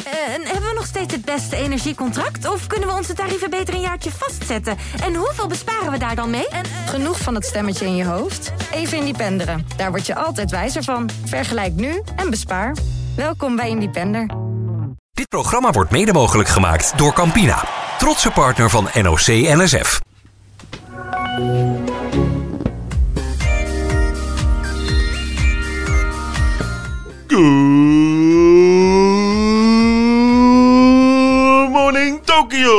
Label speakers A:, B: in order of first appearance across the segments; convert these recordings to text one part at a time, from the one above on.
A: En hebben we nog steeds het beste energiecontract? Of kunnen we onze tarieven beter een jaartje vastzetten? En hoeveel besparen we daar dan mee?
B: Genoeg van het stemmetje in je hoofd? Even Independeren. Daar word je altijd wijzer van. Vergelijk nu en bespaar. Welkom bij Independer.
C: Dit programma wordt mede mogelijk gemaakt door Campina. Trotse partner van NOC-NSF.
D: Good morning Tokyo!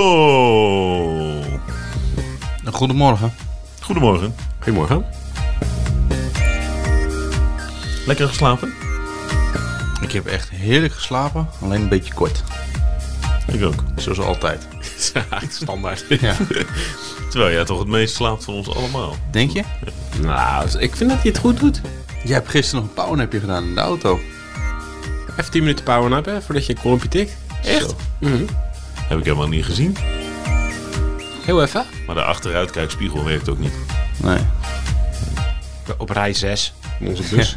E: Goedemorgen.
D: Goedemorgen.
E: Goedemorgen.
D: Lekker geslapen?
E: Ik heb echt heerlijk geslapen, alleen een beetje kort.
D: Ik ook.
E: Zoals altijd.
F: Eigenlijk standaard.
E: Ja.
D: Terwijl jij toch het meest slaapt van ons allemaal.
E: Denk je?
F: Nou, ik vind dat hij het goed doet.
E: Jij hebt gisteren nog een powernapje gedaan in de auto.
F: Even 10 minuten powernap, hè, voordat je een kolompje tikt.
D: Echt? Heb ik helemaal niet gezien.
F: Heel even.
D: Maar de achteruitkijkspiegel werkt ook niet.
E: Nee.
F: Op rij 6 in onze bus.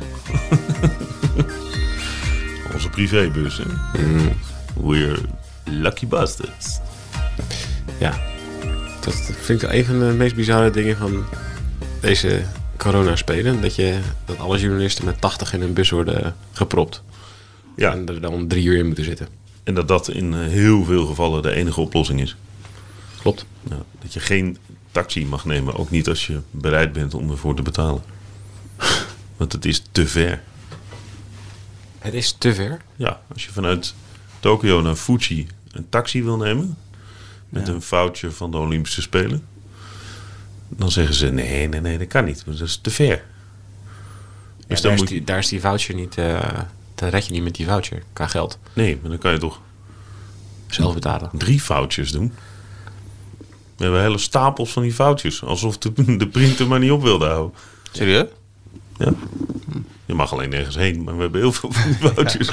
D: Onze privébus, hè? We're lucky bastards.
F: Ja. Dat vind ik een van de meest bizarre dingen van deze corona-spelen. Dat alle journalisten met 80 in een bus worden gepropt.
D: Ja.
F: En er dan 3 uur in moeten zitten.
D: En dat in heel veel gevallen de enige oplossing is.
F: Klopt.
D: Nou, dat je geen taxi mag nemen. Ook niet als je bereid bent om ervoor te betalen. Want het is te ver.
F: Het is te ver.
D: Ja, als je vanuit Tokio naar Fuji een taxi wil nemen... met een voucher van de Olympische Spelen... dan zeggen ze, nee, dat kan niet. Want dat is te ver. Dus
F: Ja, daar is die voucher niet... dan red je niet met die voucher qua geld.
D: Nee, maar dan kan je toch
F: Zelf betalen.
D: 3 vouchers doen. We hebben hele stapels van die vouchers. Alsof de printer maar niet op wilde houden.
E: Serieus?
D: Ja. Je mag alleen nergens heen, maar we hebben heel veel van die vouchers.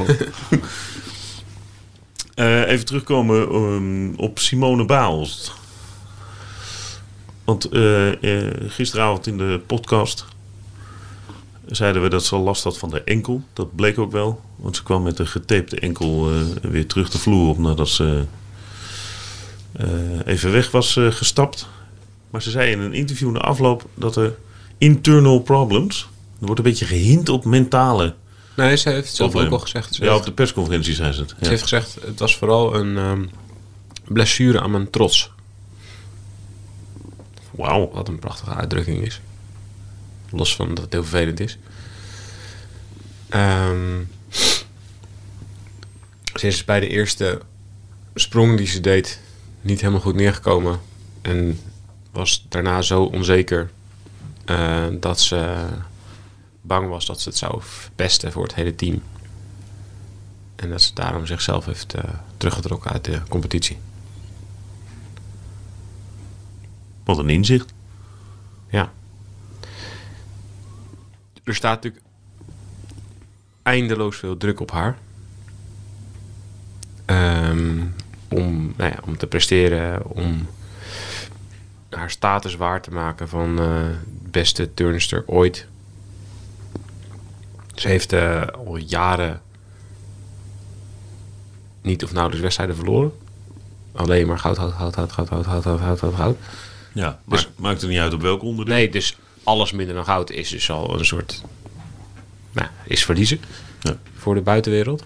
D: Even terugkomen op Simone Biles. Want gisteravond in de podcast zeiden we dat ze last had van de enkel. Dat bleek ook wel. Want ze kwam met een getapte enkel weer terug de vloer op nadat ze even weg was gestapt. Maar ze zei in een interview na afloop dat er internal problems... Er wordt een beetje gehint op mentale...
F: Nee, ze heeft het zelf
D: probleem.
F: ook al gezegd.
D: Ja, op de persconferentie zei ze het.
F: Ze heeft gezegd, het was vooral een blessure aan mijn trots.
D: Wauw.
F: Wat een prachtige uitdrukking is. Los van dat het heel vervelend is. Ze is bij de eerste sprong die ze deed niet helemaal goed neergekomen. En was daarna zo onzeker dat ze bang was dat ze het zou verpesten voor het hele team. En dat ze daarom zichzelf heeft teruggetrokken uit de competitie.
D: Wat een inzicht.
F: Ja. Er staat natuurlijk eindeloos veel druk op haar. Om te presteren, om haar status waar te maken van beste turnster ooit. Ze heeft al jaren niet of nauwelijks wedstrijden verloren. Alleen maar goud.
D: Ja, maar
F: Dus-
D: maakt het niet uit op welk onderdeel.
F: Nee, dus alles minder dan goud is dus al een soort... is verliezen voor de buitenwereld.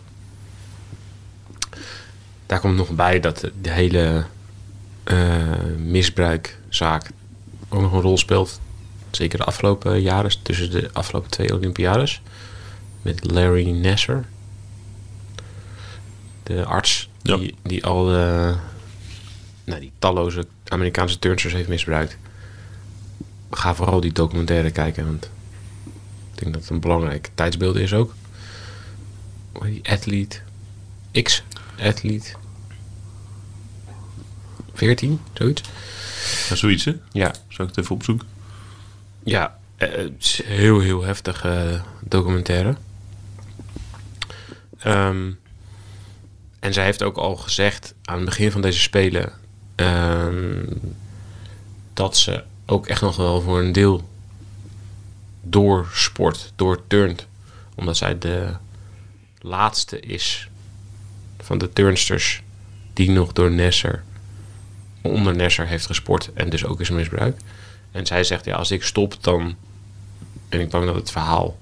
F: Daar komt nog bij dat de hele misbruikzaak ook nog een rol speelt. Zeker de afgelopen jaren, tussen de afgelopen 2 Olympiades. Met Larry Nassar. De arts die al die talloze Amerikaanse turnsters heeft misbruikt. Ga vooral die documentaire kijken, want ik denk dat het een belangrijk tijdsbeeld is ook. Die athlete, X-athlete 14, zoiets.
D: Ja, zoiets, hè?
F: Ja.
D: Zal ik het even opzoeken?
F: Ja, het is heel, heel heftig documentaire. En zij heeft ook al gezegd aan het begin van deze Spelen dat ze ook echt nog wel voor een deel doorsport, doorturnt. Omdat zij de laatste is van de turnsters die nog door onder Nasser heeft gesport en dus ook is misbruikt. En zij zegt, ja, als ik stop, dan ben ik bang dat het verhaal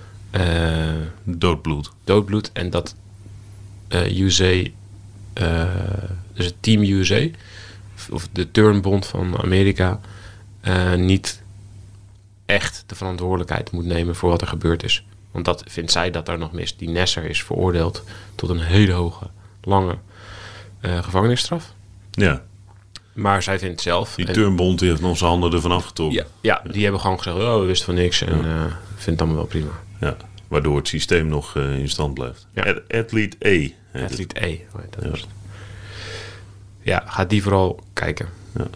F: doodbloed en dat USA, dus het Team USA, of de turnbond van Amerika, niet echt de verantwoordelijkheid moet nemen voor wat er gebeurd is. Want dat vindt zij dat er nog mis. Die Nasser is veroordeeld tot een hele hoge, lange gevangenisstraf.
D: Ja.
F: Maar zij vindt zelf...
D: Die turnbond die heeft nog zijn handen ervan afgetrokken.
F: Ja, die hebben gewoon gezegd, we wisten van niks en vindt het allemaal wel prima.
D: Ja, waardoor het systeem nog in stand blijft.
F: Ja.
D: Athlete A.
F: Athlete A. Dat was het. Ja, ga die vooral kijken.
D: Ja.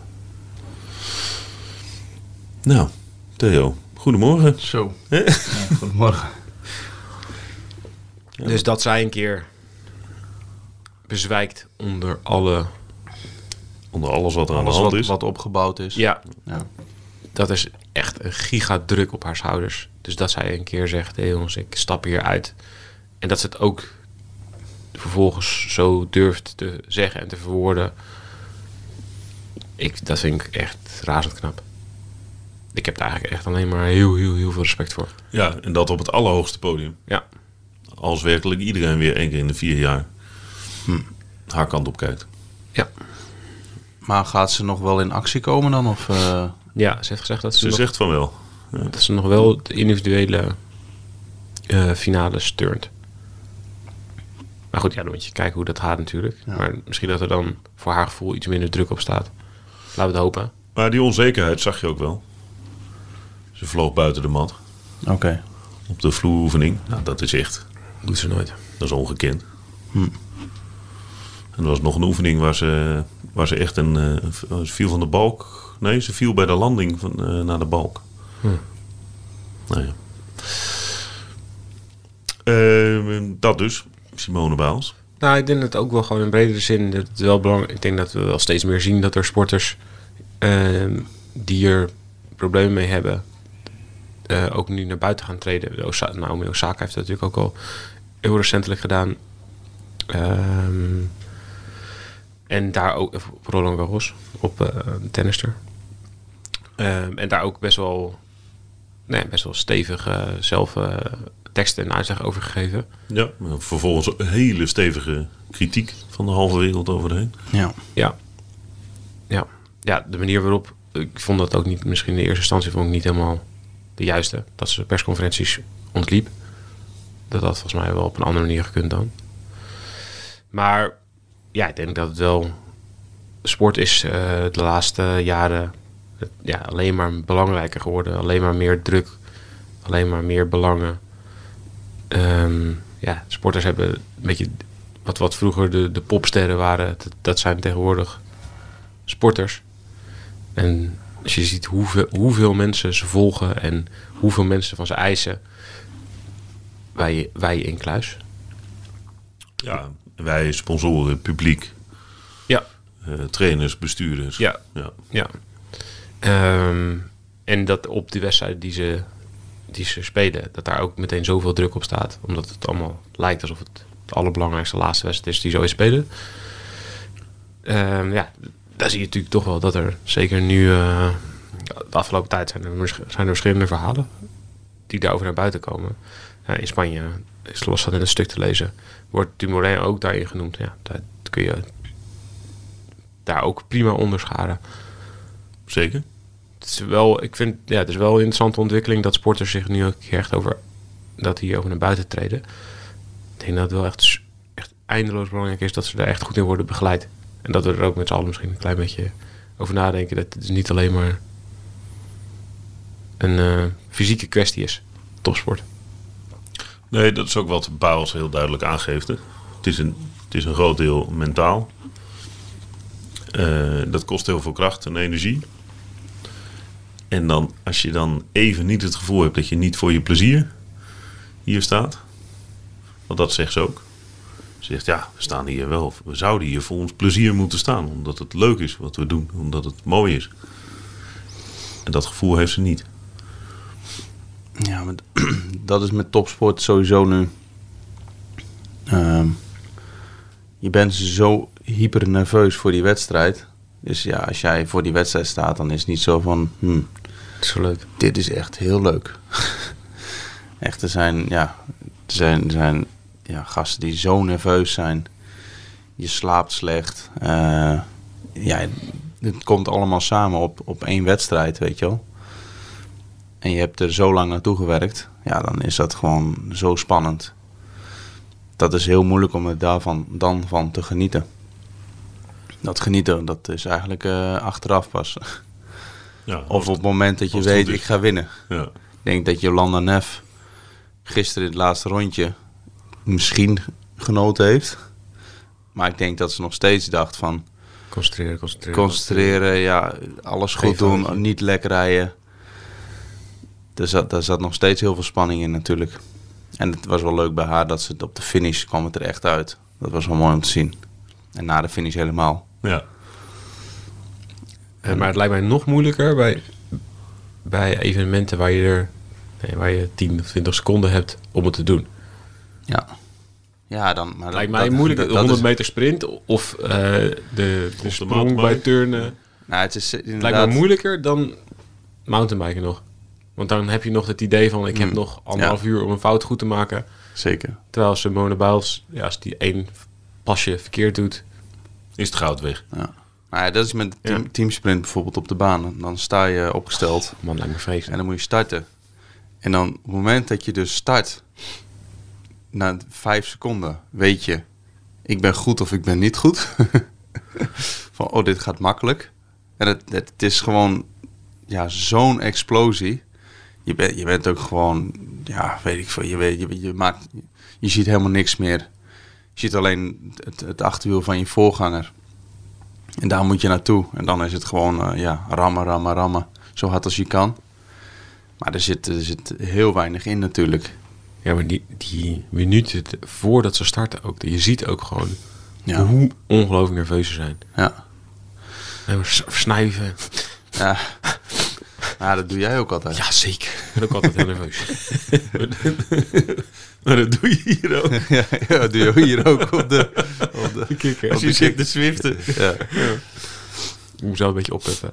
D: Nou, Theo, goedemorgen.
E: Zo. Ja, goedemorgen.
F: Ja. Dus dat zij een keer bezwijkt onder alles wat er aan de hand is.
E: Wat opgebouwd is.
F: Ja. Dat is echt een gigadruk op haar schouders. Dus dat zij een keer zegt, hey jongens, ik stap hier uit. En dat ze het ook vervolgens zo durft te zeggen en te verwoorden. Dat vind ik echt razend knap. Ik heb daar eigenlijk echt alleen maar heel, heel, heel veel respect voor.
D: Ja, en dat op het allerhoogste podium.
F: Ja.
D: Als werkelijk iedereen weer 1 keer in de 4 jaar haar kant op kijkt.
F: Ja.
E: Maar gaat ze nog wel in actie komen dan? Of,
F: Ja, ze heeft gezegd dat
D: ze zegt van wel.
F: Ja. Dat ze nog wel de individuele finales turnt. Maar goed, ja, dan moet je kijken hoe dat gaat natuurlijk. Ja. Maar misschien dat er dan voor haar gevoel iets minder druk op staat. Laten we het hopen.
D: Maar die onzekerheid zag je ook wel. Ze vloog buiten de mat.
E: Oké.
D: Op de vloeroefening. Nou, dat is echt...
F: Doet ze nooit.
D: Dat is ongekend. En er was nog een oefening waar ze echt ze viel van de balk. Nee, ze viel bij de landing naar de balk. Nou ja. Dat dus. Simone Biles.
F: Nou, ik denk dat ook wel gewoon in bredere zin dat het wel belangrijk. Ik denk dat we wel steeds meer zien dat er sporters die er problemen mee hebben, ook nu naar buiten gaan treden. Naomi Osaka heeft dat natuurlijk ook al heel recentelijk gedaan. En daar ook op Roland Garros, op tennister. En daar ook best wel stevig zelf teksten en uitleg over gegeven.
D: Ja, vervolgens een hele stevige kritiek van de halve wereld overheen.
F: Ja, de manier waarop, ik vond dat ook niet, misschien in de eerste instantie vond ik niet helemaal de juiste. Dat ze persconferenties ontliep. Dat had volgens mij wel op een andere manier gekund dan. Maar ja, ik denk dat het wel... Sport is de laatste jaren alleen maar belangrijker geworden. Alleen maar meer druk. Alleen maar meer belangen. Sporters hebben een beetje... Wat vroeger de popsterren waren, dat zijn tegenwoordig sporters. En als je ziet hoeveel mensen ze volgen en hoeveel mensen van ze eisen, wij in kluis.
D: Ja, wij sponsoren, publiek.
F: Ja.
D: Trainers, bestuurders.
F: Ja. En dat op de wedstrijden die ze spelen, dat daar ook meteen zoveel druk op staat. Omdat het allemaal lijkt alsof het de allerbelangrijkste laatste wedstrijd is die ze ooit spelen. Daar zie je natuurlijk toch wel dat er zeker nu de afgelopen tijd zijn er verschillende verhalen die daarover naar buiten komen. In Spanje, zoals dat in een stuk te lezen, wordt Dumoulin ook daarin genoemd. Ja, dat kun je daar ook prima onderscharen.
D: Zeker.
F: Het is wel een interessante ontwikkeling dat sporters zich nu ook echt hierover naar buiten treden. Ik denk dat het wel echt eindeloos belangrijk is dat ze daar echt goed in worden begeleid. En dat we er ook met z'n allen misschien een klein beetje over nadenken. Dat het niet alleen maar een fysieke kwestie is. Topsport.
D: Nee, dat is ook wat Biles heel duidelijk aangeeft. Hè. Het is een groot deel mentaal. Dat kost heel veel kracht en energie. En dan, als je dan even niet het gevoel hebt dat je niet voor je plezier hier staat. Want dat zegt ze ook. Ze zegt, ja, we staan hier wel. We zouden hier voor ons plezier moeten staan. Omdat het leuk is wat we doen. Omdat het mooi is. En dat gevoel heeft ze niet.
E: Ja, maar dat is met topsport sowieso nu. je bent zo hyper nerveus voor die wedstrijd. Dus ja, als jij voor die wedstrijd staat, dan is het niet zo van...
F: Dat is zo leuk.
E: Dit is echt heel leuk. Echt, er zijn gasten die zo nerveus zijn. Je slaapt slecht. Het komt allemaal samen op 1 wedstrijd, weet je wel. En je hebt er zo lang naartoe gewerkt. Ja, dan is dat gewoon zo spannend. Dat is heel moeilijk om er dan van te genieten. Dat genieten, dat is eigenlijk achteraf pas.
D: Ja,
E: Of op het moment dat je weet, ik ga winnen.
D: Ja.
E: Ik denk dat Jolanda Neff gisteren in het laatste rondje misschien genoten heeft. Maar ik denk dat ze nog steeds dacht van... Concentreren, ja, alles goed doen, niet lek rijden. Daar zat nog steeds heel veel spanning in natuurlijk. En het was wel leuk bij haar dat ze op de finish kwam het er echt uit. Dat was wel mooi om te zien. En na de finish helemaal.
D: Ja.
F: Maar het lijkt mij nog moeilijker bij evenementen waar je 10 of 20 seconden hebt om het te doen.
E: Ja. Ja, dan... Maar
F: lijkt mij moeilijk. De 100 meter sprint of de sprong bij turnen.
E: Nou, het is inderdaad...
F: lijkt mij moeilijker dan mountainbiken nog. Want dan heb je nog het idee van... ik heb nog 1,5 uur om een fout goed te maken.
E: Zeker.
F: Terwijl Simone Biles, als die 1 pasje verkeerd doet...
D: is het goud weg.
E: Ja. Nou ja, dat is met de teamsprint bijvoorbeeld op de baan. Dan sta je opgesteld.
F: Man, lijkt me vreselijk.
E: En dan moet je starten. En dan op het moment dat je dus start... na 5 seconden weet je... ik ben goed of ik ben niet goed. Van, dit gaat makkelijk. En het is gewoon... ja, zo'n explosie. Je bent ook gewoon... ja, weet ik veel. Je ziet helemaal niks meer. Je ziet alleen het achterwiel van je voorganger. En daar moet je naartoe. En dan is het gewoon rammen. Zo hard als je kan. Maar er zit heel weinig in natuurlijk.
F: Ja, maar die minuten voordat ze starten ook. Je ziet ook gewoon hoe ongelooflijk nerveus ze zijn.
E: Ja.
F: En versnuiven.
E: Ja. Nou, dat doe jij ook altijd.
F: Ja, zeker. Ik ben ook altijd heel nerveus.
D: Maar dat doe je hier ook.
E: Ja, dat doe je hier ook op de
F: kikker.
D: Als je zit te zwiften.
E: Ja.
F: Ik moet zo een beetje oppeppen.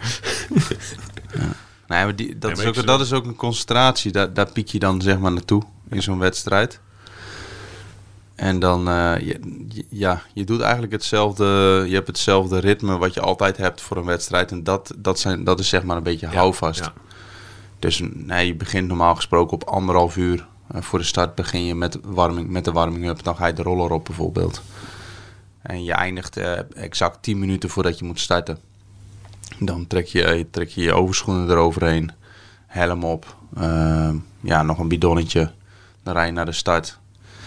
E: Nee, maar dat is ook een concentratie. Daar piek je dan zeg maar naartoe in zo'n wedstrijd. En dan, je doet eigenlijk hetzelfde. Je hebt hetzelfde ritme wat je altijd hebt voor een wedstrijd. En dat is zeg maar een beetje houvast. Ja. Dus je begint normaal gesproken op 1,5 uur. Voor de start begin je met de warming-up. Dan ga je de roller op bijvoorbeeld. En je eindigt exact 10 minuten voordat je moet starten. Dan trek je overschoenen eroverheen. Helm op. Nog een bidonnetje. Dan rij je naar de start.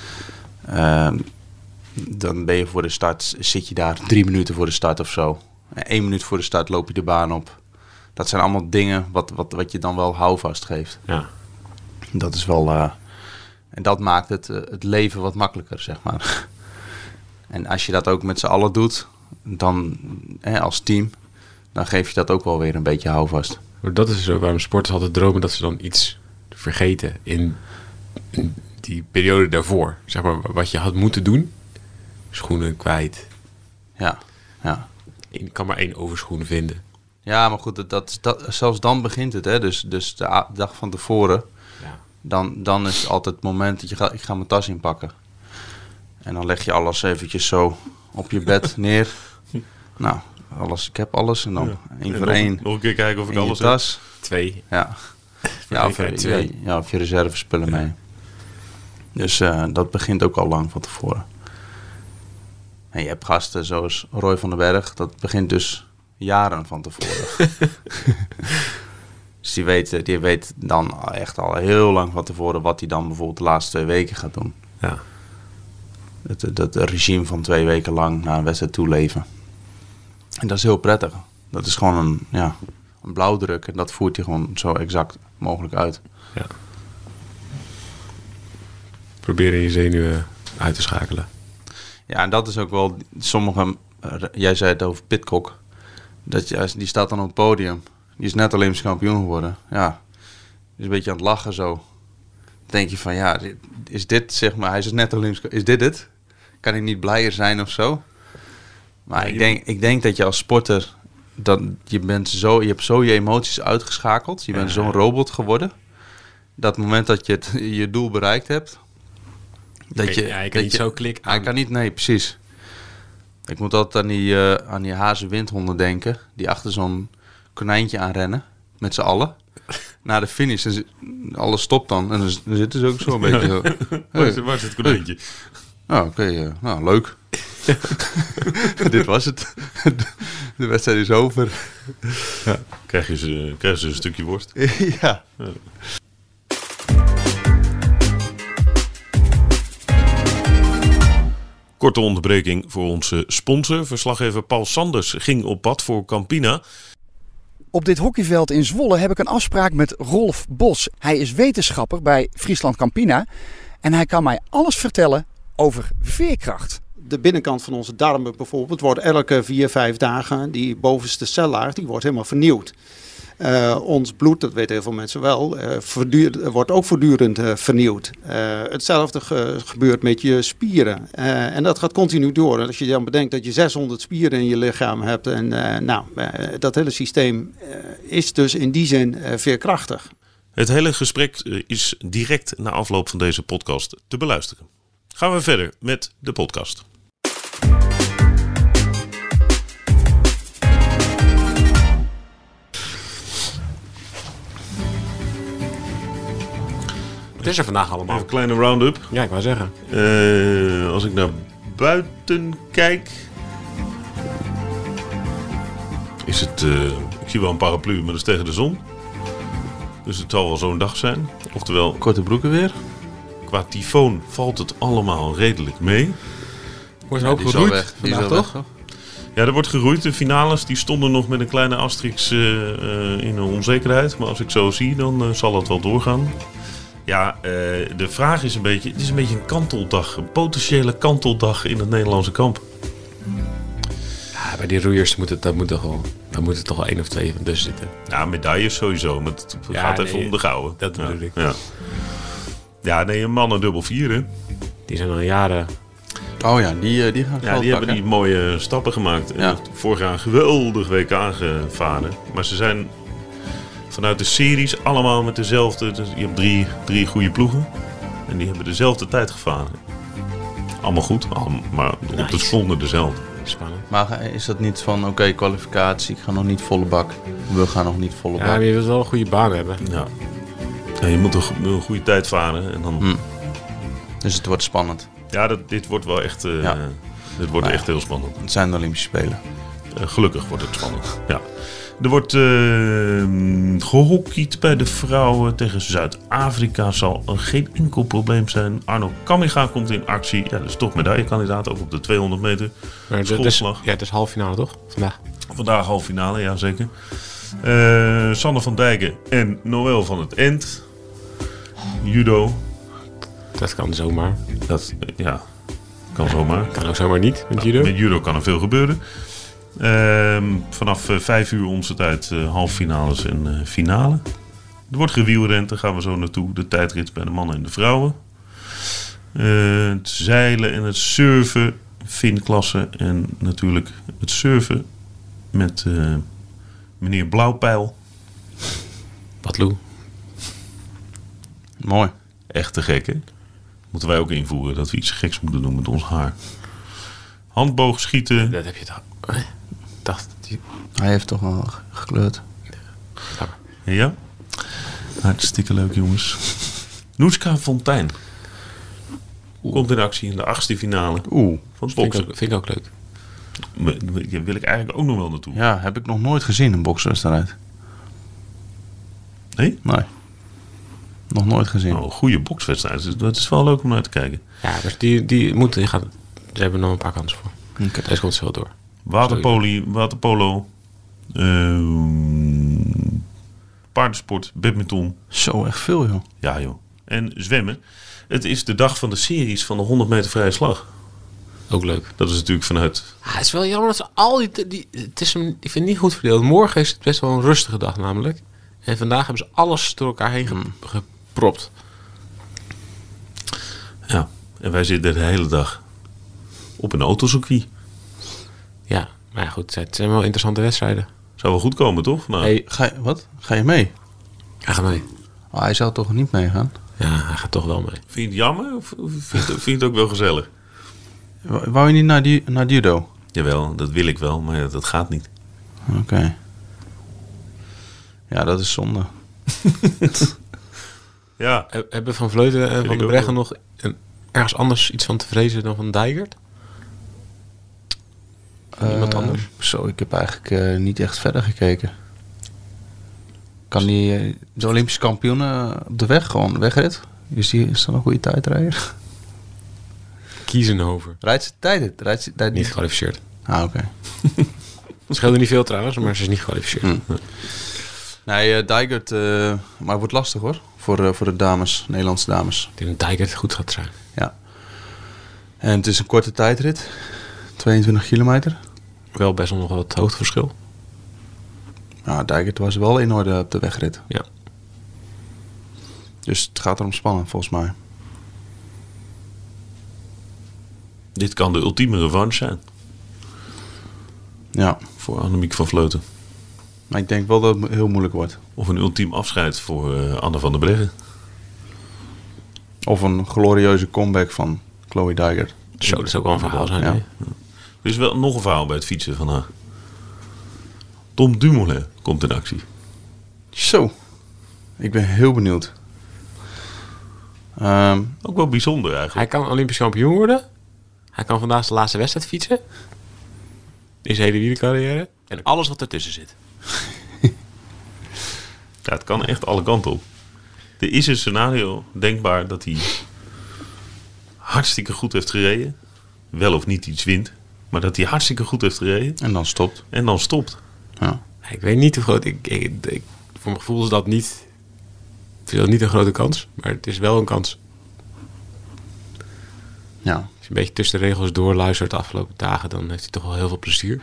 E: Dan ben je voor de start, zit je daar 3 minuten voor de start of zo. 1 minuut voor de start loop je de baan op. Dat zijn allemaal dingen wat je dan wel houvast geeft.
F: Ja.
E: Dat is wel... en dat maakt het leven wat makkelijker, zeg maar. En als je dat ook met z'n allen doet, dan als team, dan geef je dat ook wel weer een beetje houvast.
F: Maar dat is zo waarom sporters altijd dromen dat ze dan iets vergeten in die periode daarvoor. Zeg maar wat je had moeten doen. Schoenen kwijt.
E: Ja.
F: Je kan maar 1 overschoen vinden.
E: Ja, maar goed, zelfs dan begint het. Hè? Dus de dag van tevoren, dan is het altijd het moment dat ik ga mijn tas inpakken. En dan leg je alles eventjes zo op je bed neer. Nou, ik heb alles. En dan 1 voor 1.
D: Nog een keer kijken of ik alles
E: tas.
F: 2.
E: Ja. Of je reservespullen mee. Dus dat begint ook al lang van tevoren. En je hebt gasten zoals Roy van den Berg. Dat begint dus jaren van tevoren. Dus die weet dan echt al heel lang van tevoren wat hij dan bijvoorbeeld de laatste 2 weken gaat doen.
F: Ja.
E: Het regime van 2 weken lang naar een wedstrijd toe leven. En dat is heel prettig. Dat is gewoon een blauwdruk. En dat voert hij gewoon zo exact mogelijk uit.
F: Ja. Proberen je zenuwen uit te schakelen.
E: Ja, en dat is ook wel... Jij zei het over Pidcock. Die staat dan op het podium. Die is net Olympisch kampioen geworden. Ja, is een beetje aan het lachen zo. Dan denk je van, is dit zeg maar... Hij is net Olympisch... Is dit het? kan hij niet blijer zijn of zo. Maar ik denk dat je als sporter... je hebt zo je emoties uitgeschakeld. Je bent zo'n robot geworden. Dat moment dat je je doel bereikt hebt...
F: Je kan niet zo klikken.
E: Hij kan niet, nee, precies. Ik moet altijd aan die hazenwindhonden denken. Die achter zo'n konijntje aanrennen. Met z'n allen. Na de finish. En alles stopt dan. En dan zitten ze ook zo een beetje zo.
D: Waar is het konijntje?
E: Oké, leuk. Dit was het. De wedstrijd is over.
D: Ja. Krijgen ze een stukje worst?
E: Ja.
D: Korte onderbreking voor onze sponsor. Verslaggever Paul Sanders ging op pad voor Campina.
G: Op dit hockeyveld in Zwolle heb ik een afspraak met Rolf Bos. Hij is wetenschapper bij Friesland Campina. En hij kan mij alles vertellen over veerkracht.
H: De binnenkant van onze darmen bijvoorbeeld wordt elke 4-5 dagen, die bovenste cellaag, die wordt helemaal vernieuwd. Ons bloed, dat weten heel veel mensen wel, wordt ook voortdurend vernieuwd. Hetzelfde gebeurt met je spieren. En dat gaat continu door. En als je dan bedenkt dat je 600 spieren in je lichaam hebt. En dat hele systeem is dus in die zin veerkrachtig.
D: Het hele gesprek is direct na afloop van deze podcast te beluisteren. Gaan we verder met de podcast.
F: Wat is er vandaag allemaal?
D: Even een kleine round-up.
F: Ja, ik wou zeggen.
D: Als ik naar buiten kijk... is het... ik zie wel een paraplu, maar dat is tegen de zon. Dus het zal wel zo'n dag zijn. Oftewel...
E: Korte broeken weer.
D: Qua tyfoon valt het allemaal redelijk mee.
F: Wordt er ook geroeid vandaag, toch?
D: Ja, er wordt geroeid. De finales die stonden nog met een kleine asterix in een onzekerheid. Maar als ik zo zie, dan zal het wel doorgaan. Ja, de vraag is een beetje... Het is een beetje een kanteldag. Een potentiële kanteldag in het Nederlandse kamp.
F: Ja, bij die roeiers moet het toch wel 1 of 2 van tussen zitten.
D: Ja, medailles sowieso. Maar het gaat even om de gouden.
F: Dat bedoel ik.
D: Ja, nee, een mannen dubbel 4, hè.
F: Die zijn al jaren...
E: Oh ja, die gaan
D: Ja, die hebben die mooie stappen gemaakt.
E: Ja.
D: Vorig jaar een geweldig WK aangevaren. Maar ze zijn vanuit de series allemaal met dezelfde... Dus je hebt drie goede ploegen. En die hebben dezelfde tijd gevaren. Allemaal goed, maar op de seconde dezelfde.
F: Spannend.
E: Maar is dat niet van, oké, kwalificatie, ik ga nog niet volle bak. We gaan nog niet volle bak.
F: Ja, maar je wilt wel een goede baan hebben.
D: Ja. Ja, je moet een goede tijd varen. En dan...
E: Dus het wordt spannend.
D: Ja, dit wordt wel echt... Dit wordt echt heel spannend.
E: Het zijn de Olympische Spelen.
D: Gelukkig wordt het spannend. Ja. Er wordt gehockeyd bij de vrouwen tegen Zuid-Afrika. Zal geen enkel probleem zijn. Arno Kamminga komt in actie. Ja, dat is toch medaillekandidaat, ook op de 200 meter.
F: Maar het is halve finale toch?
D: Vandaag halve finale, ja zeker. Sanne van Dijken en Noël van het End. Judo.
F: Dat kan zomaar.
D: Kan zomaar.
F: Kan ook zomaar niet met judo.
D: Met judo kan er veel gebeuren. Vanaf 5 uur onze tijd halve finales en finale. Er wordt gewielrend, daar gaan we zo naartoe. De tijdrit bij de mannen en de vrouwen. Het zeilen en het surfen, finklasse. En natuurlijk het surfen met meneer Blauwpijl.
F: Patloe.
E: Mooi.
D: Echt te gek, hè? Moeten wij ook invoeren, dat we iets geks moeten doen met ons haar. Handboogschieten.
F: Dat heb je toch...
E: Hij heeft toch wel gekleurd.
D: Ja? Hartstikke leuk, jongens. Noetska Fontijn. Komt in actie in de 8e finale van het boksen.
F: Vind ik ook leuk.
D: Wil ik eigenlijk ook nog wel naartoe.
E: Ja, heb ik nog nooit gezien, een bokswedstrijd.
D: Nee?
E: Nee. Nog nooit gezien.
D: Nou, een goede bokswedstrijd. Dat is wel leuk om naar te kijken.
F: Ja, dus die moeten gaan. Ze hebben nog een paar kansen voor.
E: Okay.
F: Deze komt zo door.
D: Waterpolo. Paardensport. Badminton.
E: Zo, echt veel, joh.
D: Ja, joh. En zwemmen. Het is de dag van de series van de 100 meter vrije slag.
F: Ook leuk.
D: Dat is natuurlijk vanuit...
F: Het is wel jammer dat ze al ik vind het niet goed verdeeld. Morgen is het best wel een rustige dag namelijk. En vandaag hebben ze alles door elkaar heen gepropt.
D: Ja, en wij zitten de hele dag Op een autocircuit.
F: Ja, maar ja, goed, het zijn wel interessante wedstrijden.
D: Zou wel goed komen, toch? Nou,
E: Hey, Ga je mee?
F: Hij gaat mee.
E: Oh, hij zou toch niet meegaan?
F: Ja, hij gaat toch wel mee.
D: vind je het jammer of vind je het ook wel gezellig?
E: Wou je niet naar judo?
D: Jawel, dat wil ik wel, maar ja, dat gaat niet.
E: Oké. Ja, dat is zonde.
D: Ja,
F: Hebben Van Vleuten en
D: ik
F: Van der
D: ook
F: Breggen
D: wel.
F: nog ergens anders iets van te vrezen dan van Dijkert? Iemand anders?
E: Zo, ik heb eigenlijk niet echt verder gekeken. Kan die de Olympische kampioen op de weg gewoon wegrit? Is dat een goede tijdrijder?
F: Kiezenhoven.
E: Rijdt ze tijd?
F: Niet gekwalificeerd.
E: Ah, oké.
F: Het scheelde niet veel trouwens, maar ze is niet gekwalificeerd.
E: Nee, Dijkert, maar het wordt lastig hoor. Voor de dames, Nederlandse dames.
F: Ik denk dat Dijkert goed gaat zijn.
E: Ja. En het is een korte tijdrit. 22 kilometer.
F: Wel best wel nog wat hoogteverschil.
E: Nou, Dijkert was wel in orde op de wegrit.
F: Ja.
E: Dus het gaat erom spannend volgens mij.
D: dit kan de ultieme revanche zijn
E: Ja.
D: voor Annemiek van Vleuten.
E: Maar ik denk wel dat het heel moeilijk wordt.
D: Of een ultiem afscheid voor Anne van der Breggen.
E: Of een glorieuze comeback van Chloe Dijkert.
F: Zo, dat zou ook wel een verhaal zijn.
E: Ja.
F: hè?
D: Er is wel nog een verhaal bij het fietsen van haar. Tom Dumoulin komt in actie.
E: Zo. Ik ben heel benieuwd.
D: Ook wel bijzonder
F: Hij
D: eigenlijk.
F: kan Olympisch kampioen worden. Hij kan vandaag de laatste wedstrijd fietsen. In zijn hele wielercarrière. En alles wat ertussen zit.
D: Ja, het kan echt alle kanten op. Er is een scenario denkbaar dat hij hartstikke goed heeft gereden. Wel of niet iets wint. Maar dat hij hartstikke goed heeft gereden.
E: En dan stopt.
D: En dan stopt.
E: Ja.
F: Ik weet niet hoe groot. Voor mijn gevoel is dat niet. Ik vind dat niet een grote kans. Maar het is wel een kans.
E: Ja.
F: Als je een beetje tussen de regels doorluistert de afgelopen dagen, dan heeft hij toch wel heel veel plezier.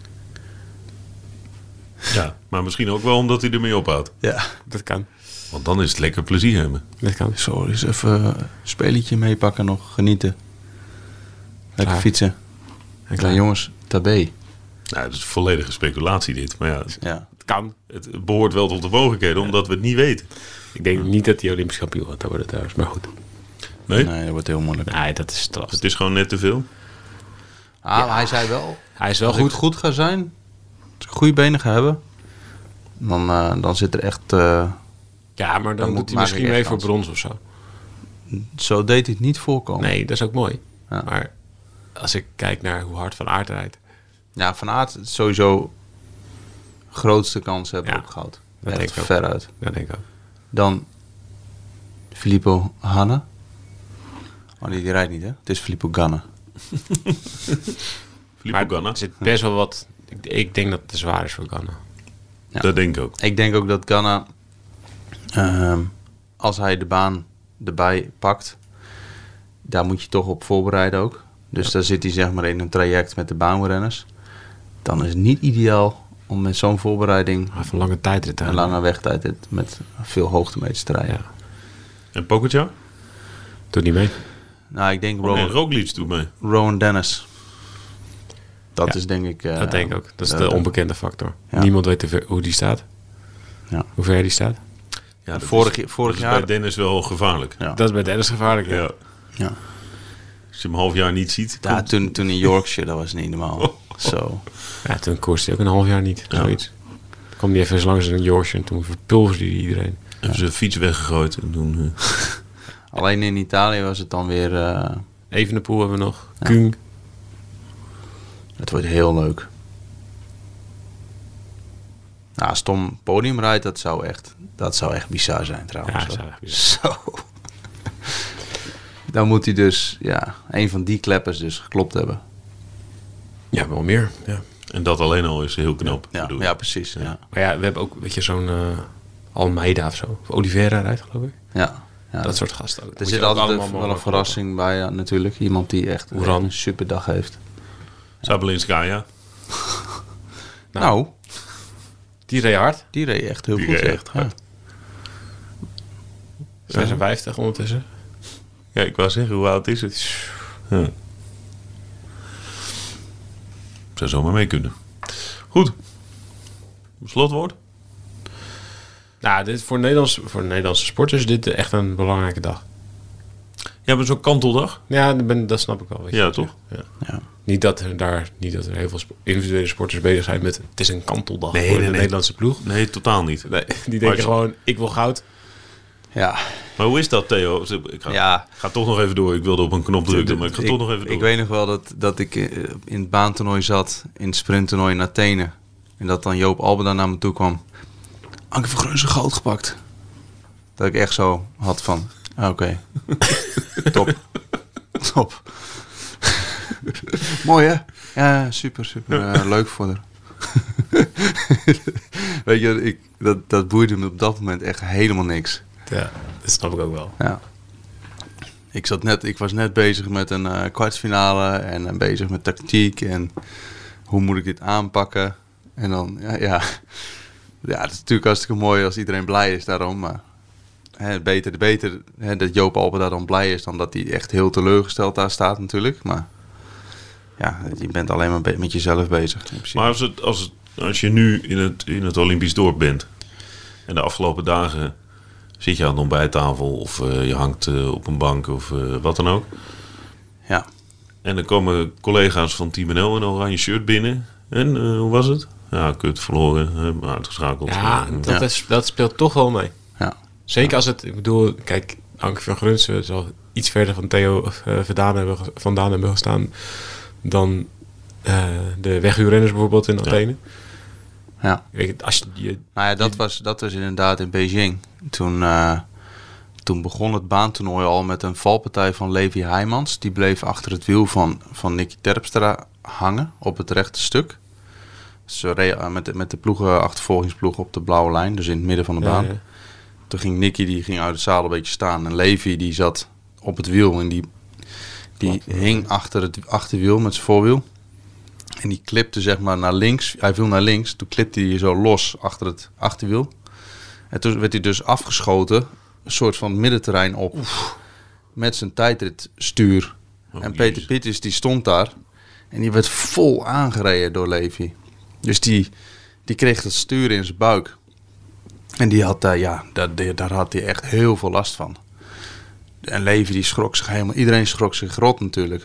D: Ja, maar misschien ook wel omdat hij ermee ophoudt.
E: Ja.
F: Dat kan.
D: Want dan is het lekker plezier hebben.
F: Dat kan.
E: Zo, dus even een spelletje meepakken nog. Genieten. Lekker
F: Klaar.
E: fietsen.
F: En
E: Ja,
F: klaar.
E: jongens, tabé.
D: Nou, dat is volledige speculatie dit. Maar ja,
E: Ja.
F: Het kan.
D: het behoort wel tot de mogelijkheden, omdat we het niet weten.
F: Ik denk niet dat hij Olympisch kampioen gaat worden trouwens. Maar goed.
D: Nee,
E: Nee, dat wordt heel moeilijk.
F: Nee, dat is te lastig.
D: het is gewoon net te veel.
E: Maar hij zei wel,
F: Hij is wel
E: als ik goed ga zijn, als ik goede benen ga hebben, dan zit er echt...
F: Ja, maar dan
E: moet-
F: doet hij
E: maak
F: misschien
E: ik
F: mee
E: echt
F: voor
E: kans.
F: brons of zo.
E: Zo deed hij het niet voorkomen.
F: Nee, dat is ook mooi.
E: Ja.
F: Maar als ik kijk naar hoe hard Van Aert rijdt.
E: Ja, Van Aert sowieso grootste kans hebben
F: Ja,
E: op goud.
F: dat
E: Echt
F: denk ik ook.
E: veruit.
F: Dat denk ik ook.
E: Dan Filippo Ganna. Oh, die rijdt niet, hè? Het is Filippo Ganna.
D: Filippo Ganna,
F: er zit best wel wat. Ik denk dat het te zwaar is voor Ganna.
E: Ja.
D: dat denk ik ook.
E: Ik denk ook dat Ganna, als hij de baan erbij pakt, daar moet je toch op voorbereiden ook. Dus daar zit hij zeg maar in een traject met de baanrenners. Dan is het niet ideaal om met zo'n voorbereiding
F: Hij heeft een lange tijdrit aan.
E: een lange wegtijd met veel hoogtemeters te rijden.
F: Ja.
D: En Pogacar?
F: Doet niet mee.
E: Nou, ik denk
D: Oh, nee, Roglic doet mee.
E: Rowan Dennis. Dat
F: Ja,
E: is denk ik...
F: Dat denk ik ook. Dat is de onbekende factor.
E: Ja.
F: Niemand weet hoe die staat.
E: Ja.
F: Hoe ver die staat.
D: Ja, dat
E: Vorig
D: dat is
E: jaar...
D: bij Dennis wel gevaarlijk.
E: Ja.
F: Dat is bij Dennis gevaarlijk. Ja.
D: Ja.
E: Ja.
D: Als je hem een half jaar niet ziet.
E: Ja,
D: komt-
E: toen in Yorkshire, dat was niet normaal. Zo.
F: Ja, toen koerste hij ook een half jaar niet. Zoiets. Toen kwam hij even eens langs in Yorkshire en toen verpulverde hij iedereen.
D: hebben ze een fiets weggegooid. En toen,
E: Alleen in Italië was het dan weer...
F: Evenepoel hebben we nog.
E: Ja.
F: Kung.
E: Het wordt heel leuk. Nou, als Tom podium rijdt, dat zou echt bizar zijn trouwens.
F: Ja, dat
E: hoor.
F: zou echt bizar
E: Zo. Dan moet hij dus, een van die kleppers dus geklopt hebben.
F: Ja, wel meer. Ja.
D: en dat alleen al is heel knap.
E: Ja,
D: bedoel ik.
E: ja precies. Ja.
F: Maar ja, we hebben ook, weet je, zo'n Almeida of zo. Of Oliveira rijdt, geloof ik.
E: Ja. Ja,
F: Dat soort gasten ook.
E: er
F: Moet
E: zit
F: je ook
E: altijd
F: allemaal
E: wel een
F: maar
E: verrassing bij, natuurlijk. Iemand die echt
F: Oeran.
E: een superdag heeft.
D: Sabelinskaya.
E: Nou,
F: Die reed hard.
E: die reed echt heel
D: Die
E: goed.
D: reed
E: zeg.
D: echt hard.
F: 56 ondertussen.
D: Ja, ik wou zeggen, hoe oud is het? Ja. Zou zomaar mee kunnen. Goed. Slotwoord?
F: Nou, dit voor Nederlandse sporters is dit echt een belangrijke dag.
D: Ja, maar zo'n kanteldag?
F: Ja, dat snap ik wel. Weet je.
D: Ja, toch?
F: Ja. Niet dat er heel veel individuele sporters bezig zijn met... Het is een kanteldag voor de Nederlandse ploeg.
D: Nee, totaal niet.
F: Nee, die denken gewoon, ik wil goud.
E: Ja.
D: Maar hoe is dat, Theo? Ik ga toch nog even door. Ik wilde op een knop drukken, maar ik ga toch nog even door.
E: Ik weet nog wel dat ik in het baantoernooi zat, in het sprinttoernooi in Athene. En dat dan Joop Albeda naar me toe kwam. Anke van Grunsven goud gepakt. Dat ik echt zo had van, oké. Top. Mooi, hè? Ja, super. Leuk voor haar. Weet je, dat boeide me op dat moment echt helemaal niks.
F: Ja, dat snap ik ook wel.
E: Ja. Ik was net bezig met een kwartfinale en bezig met tactiek en hoe moet ik dit aanpakken. En dan, ja, het is natuurlijk hartstikke mooi als iedereen blij is daarom, maar beter dat Joop Albeda dan blij is dan dat hij echt heel teleurgesteld daar staat natuurlijk. Maar ja, je bent alleen maar met jezelf bezig.
D: Maar als je nu in het Olympisch dorp bent en de afgelopen dagen zit je aan de ontbijttafel of je hangt op een bank of wat dan ook.
E: Ja.
D: En dan komen collega's van Team NL in een oranje shirt binnen. En hoe was het? Ja, kut, verloren, uitgeschakeld.
F: Ja, dat speelt toch wel mee.
E: Ja.
F: Zeker als het, ik bedoel, kijk, Anke van Grunsven zal iets verder van Theo vandaan hebben gestaan dan de weghuurrenners bijvoorbeeld in Athene.
E: Ja. Dat was inderdaad in Beijing. Toen begon het baantoernooi al met een valpartij van Levi Heijmans. Die bleef achter het wiel van Nicky Terpstra hangen op het rechte stuk. Ze reden met de achtervolgingsploeg op de blauwe lijn, dus in het midden van de baan. Ja. Toen ging Nicky uit het zadel een beetje staan. En Levi die zat op het wiel en die hing achter het achterwiel met zijn voorwiel. En die klipte zeg maar naar links. Hij viel naar links. Toen klipte hij zo los achter het achterwiel. En toen werd hij dus afgeschoten. Een soort van middenterrein op. Met zijn tijdritstuur. En Peter Pieters die stond daar. En die werd vol aangereden door Levi. Dus die kreeg dat stuur in zijn buik. En die had daar had hij echt heel veel last van. En Levi die schrok zich helemaal. Iedereen schrok zich rot natuurlijk.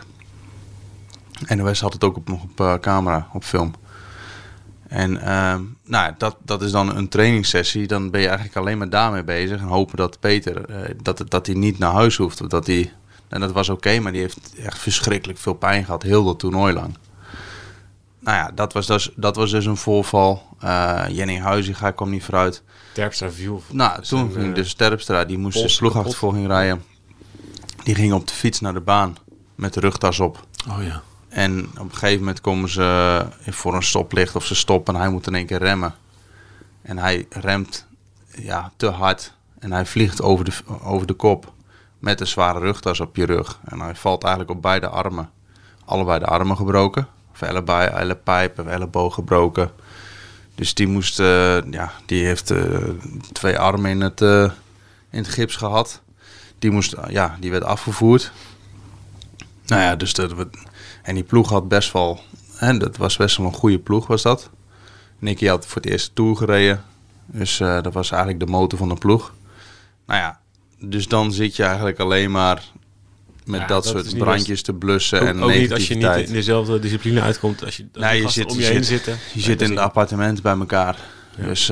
E: NOS had het ook nog op camera, op film. En dat is dan een trainingssessie. Dan ben je eigenlijk alleen maar daarmee bezig. En hopen dat Peter, dat hij niet naar huis hoeft. En dat was oké, maar die heeft echt verschrikkelijk veel pijn gehad. Heel dat toernooi lang. Nou ja, dat was dus een voorval. Jenny Huizinga kwam niet vooruit.
F: Terpstra viel.
E: Toen ging dus Terpstra, die moest de ploegachtervolging rijden. Die ging op de fiets naar de baan met de rugtas op.
D: Oh ja.
E: En op een gegeven moment komen ze voor een stoplicht of ze stoppen en hij moet in één keer remmen. En hij remt te hard en hij vliegt over de kop met een zware rugtas op je rug. En hij valt eigenlijk op beide armen. Allebei de armen gebroken. Of ellepijp of elleboog gebroken. Dus die moest, die heeft 2 armen in het gips gehad. Die werd afgevoerd. Nou ja, dus en die ploeg had best wel... dat was best wel een goede ploeg, was dat. Nicky had voor het eerst Tour gereden. Dus dat was eigenlijk de motor van de ploeg. Nou ja, dus dan zit je eigenlijk alleen maar met dat soort brandjes te blussen en
F: ook
E: negativiteit.
F: Niet als je niet in dezelfde discipline uitkomt. Als je
E: zit
F: om je heen zitten.
E: Je zit in het appartement bij elkaar. Ja. Dus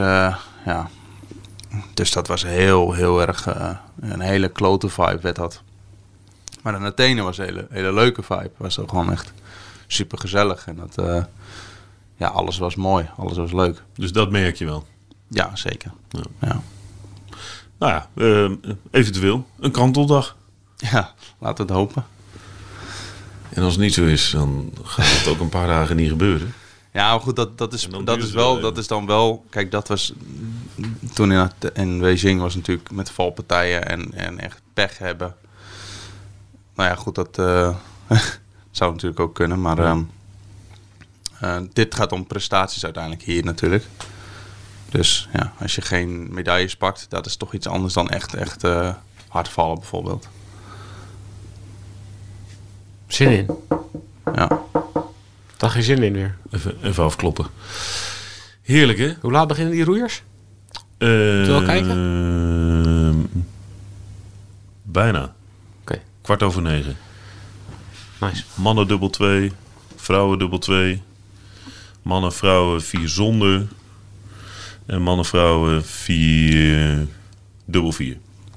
E: Dus dat was heel erg een hele klote vibe werd dat. Maar in Athene was een hele leuke vibe. Was ook gewoon echt super gezellig. En dat, alles was mooi. Alles was leuk.
D: Dus dat merk je wel?
E: Ja, zeker. Ja.
D: Nou ja, eventueel een kanteldag.
E: Ja, laten we het hopen.
D: En als het niet zo is, dan gaat het ook een paar dagen niet gebeuren.
E: Ja, maar goed, dat is dan wel... Kijk, dat was... Toen in Beijing was natuurlijk met valpartijen en echt pech hebben. Nou ja, goed, dat zou natuurlijk ook kunnen. Maar dit gaat om prestaties uiteindelijk hier natuurlijk. Dus ja, als je geen medailles pakt, dat is toch iets anders dan echt hard vallen
F: Zin in.
E: Ja.
F: Dan helemaal geen zin in weer.
D: Even afkloppen. Heerlijk, hè?
F: Hoe laat beginnen die roeiers? Zullen we kijken?
D: Bijna.
F: Oké.
D: 8:45.
F: Nice.
D: Mannen dubbel 2. Vrouwen dubbel 2. Mannen, vrouwen 4 zonder. En mannen, vrouwen 4 dubbel 4.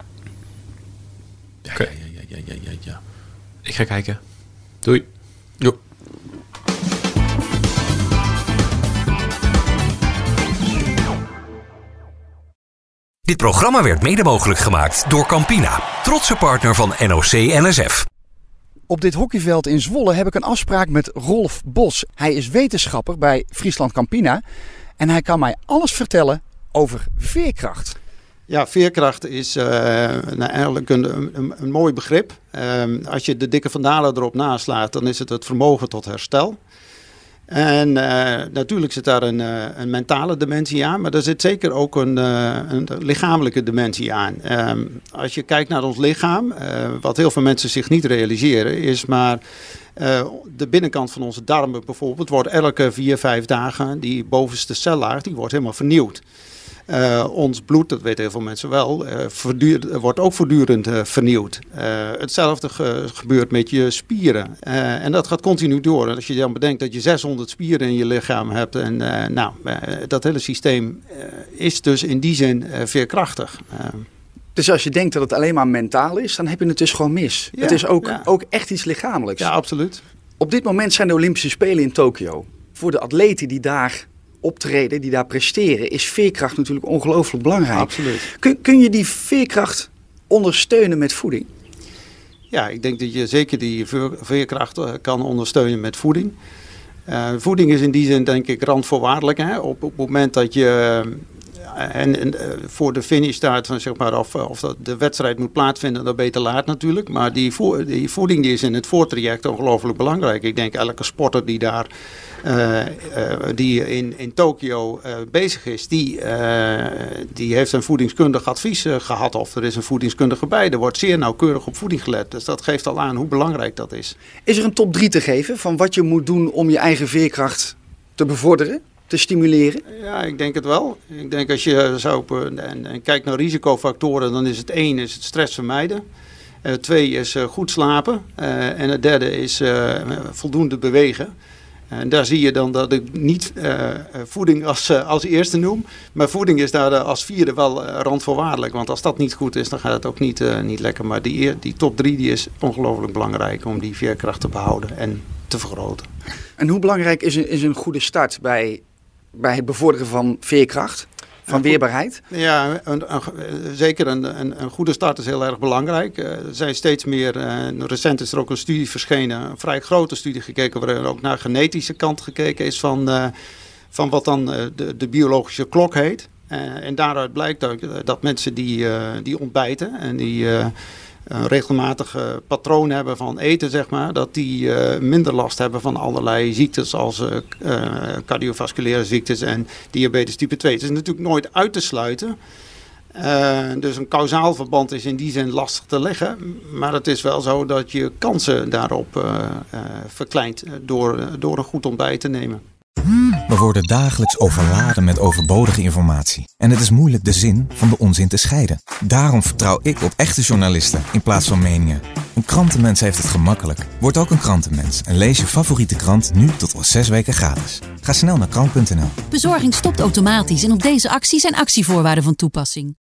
D: Ja,
F: Oké.
D: ja.
F: Ik ga kijken. Doei.
G: Jo.
C: Dit programma werd mede mogelijk gemaakt door Campina, trotse partner van NOC-NSF.
G: Op dit hockeyveld in Zwolle heb ik een afspraak met Rolf Bos. Hij is wetenschapper bij Friesland Campina en hij kan mij alles vertellen over veerkracht.
H: Ja, veerkracht is eigenlijk een mooi begrip. Als je de dikke vandalen erop naslaat, dan is het vermogen tot herstel. En natuurlijk zit daar een mentale dimensie aan, maar er zit zeker ook een lichamelijke dimensie aan. Als je kijkt naar ons lichaam, wat heel veel mensen zich niet realiseren, is maar de binnenkant van onze darmen bijvoorbeeld wordt elke 4-5 dagen, die bovenste cellaag, die wordt helemaal vernieuwd. Ons bloed, dat weten heel veel mensen wel, wordt ook voortdurend vernieuwd. Hetzelfde gebeurt met je spieren. En dat gaat continu door. En als je dan bedenkt dat je 600 spieren in je lichaam hebt. En dat hele systeem is dus in die zin veerkrachtig.
G: Dus als je denkt dat het alleen maar mentaal is, dan heb je het dus gewoon mis.
H: Ja,
G: het is ook echt iets lichamelijks.
H: Ja, absoluut.
G: Op dit moment zijn de Olympische Spelen in Tokio. Voor de atleten die daar optreden, die daar presteren, is veerkracht natuurlijk ongelooflijk belangrijk.
H: Absoluut.
G: Kun je die veerkracht ondersteunen met voeding?
H: Ja, ik denk dat je zeker die veerkracht kan ondersteunen met voeding. Voeding is in die zin denk ik randvoorwaardelijk. Hè? Op het moment dat je voor de finish staat, van, zeg maar, of dat de wedstrijd moet plaatsvinden, dan ben je te laat natuurlijk. Maar die voeding die is in het voortraject ongelooflijk belangrijk. Ik denk elke sporter die daar die in Tokio bezig is, die heeft een voedingskundig advies gehad of er is een voedingskundige bij. Er wordt zeer nauwkeurig op voeding gelet. Dus dat geeft al aan hoe belangrijk dat is.
G: Is er een top 3 te geven van wat je moet doen om je eigen veerkracht te bevorderen, te stimuleren?
H: Ja, ik denk het wel. Ik denk als je en kijkt naar risicofactoren, dan is het 1 is het stress vermijden. 2 is goed slapen. En het derde is voldoende bewegen. En daar zie je dan dat ik niet voeding als eerste noem. Maar voeding is daar als vierde wel randvoorwaardelijk. Want als dat niet goed is, dan gaat het ook niet lekker. Maar die top 3 die is ongelooflijk belangrijk om die veerkracht te behouden en te vergroten.
G: En hoe belangrijk is een goede start bij het bevorderen van veerkracht? Van weerbaarheid?
H: Ja, zeker een goede start is heel erg belangrijk. Er zijn steeds meer, recent is er ook een studie verschenen, een vrij grote studie gekeken, waarin ook naar genetische kant gekeken is van wat dan de biologische klok heet. En daaruit blijkt ook dat mensen die ontbijten en die een regelmatig patroon hebben van eten, zeg maar, dat die minder last hebben van allerlei ziektes als cardiovasculaire ziektes en diabetes type 2. Het is natuurlijk nooit uit te sluiten. Dus een kausaal verband is in die zin lastig te leggen. Maar het is wel zo dat je kansen daarop verkleint door een goed ontbijt te nemen.
I: We worden dagelijks overladen met overbodige informatie. En het is moeilijk de zin van de onzin te scheiden. Daarom vertrouw ik op echte journalisten in plaats van meningen. Een krantenmens heeft het gemakkelijk. Word ook een krantenmens en lees je favoriete krant nu tot al 6 weken gratis. Ga snel naar krant.nl.
J: Bezorging stopt automatisch en op deze actie zijn actievoorwaarden van toepassing.